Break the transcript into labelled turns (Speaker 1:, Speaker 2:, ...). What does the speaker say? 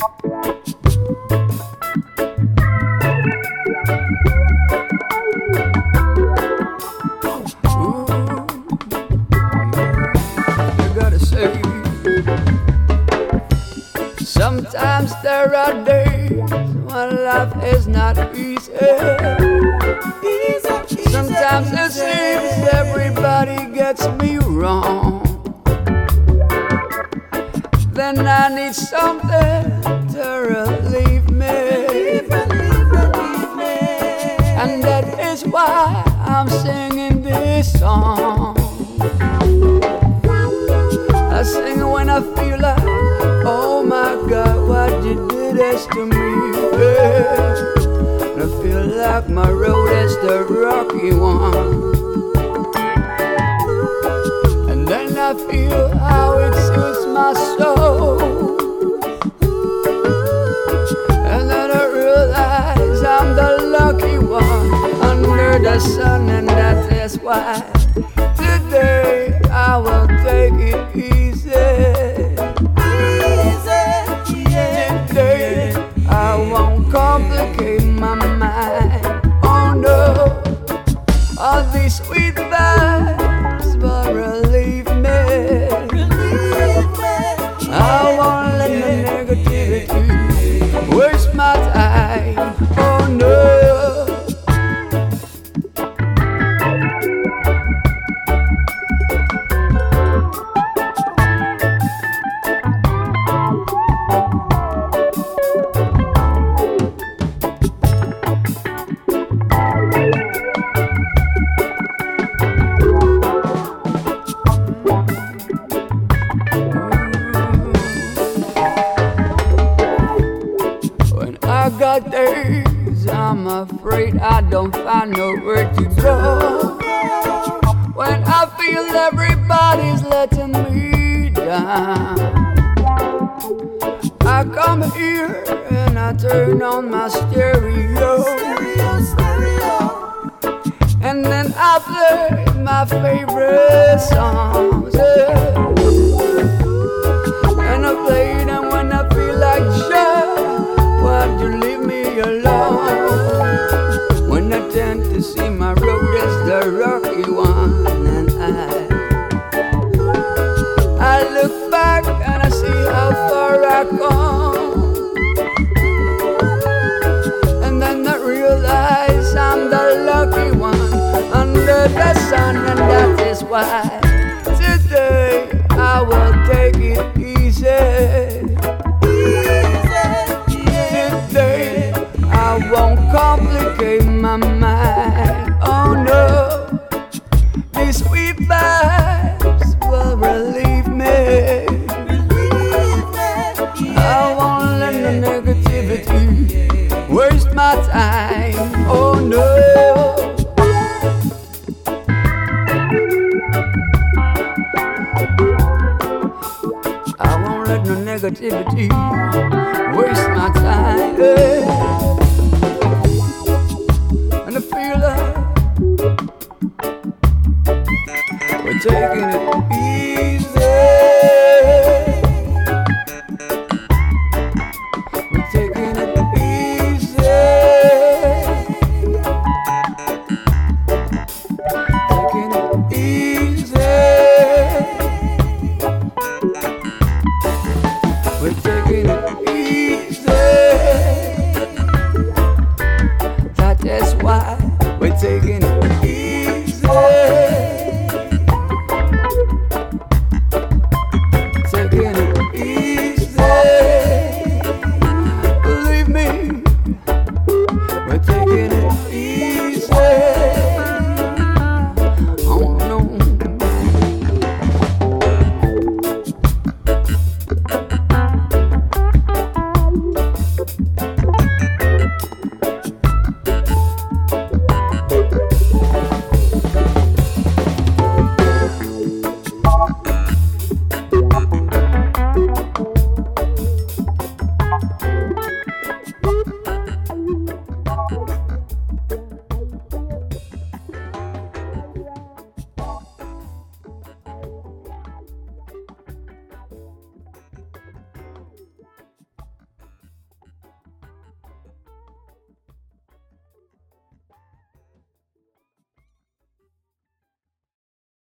Speaker 1: Sometimes there are days when life is not easy. Sometimes it seems everybody gets me wrong. Then I need something to relieve me. And that is why I'm singing this song. I sing when I feel like, oh my God, what you did is to me. I feel like my road is the rocky one. And then I feel how it suits my soul. And then I realize I'm the lucky one under the sun. And that is why today I will take it easy. Today I won't complicate my mind. Oh no, all these sweet vibes will relieve me. I won't let the negativity waste my time. Oh no. I got days I'm afraid I don't find nowhere to go. When I feel everybody's letting me down, I come here and I turn on my stereo. And then I play my favorite songs, yeah. And I play them when I feel like shit. Why'd you leave me alone? When I tend to see my road is the rocky one. And I look back and I see how far I come. And then I realize I'm the lucky one under the sun. And that is why today I will take it easy. I won't complicate my mind. Oh no, these sweet vibes will relieve me. I won't let the negativity waste my time. Oh no. I won't let no negativity waste my time. Yeah. And I feel like we're taking it easy. We're taking it easy. Taking it easy. We're taking it easy. That is why we're taking it easy. Taking it easy.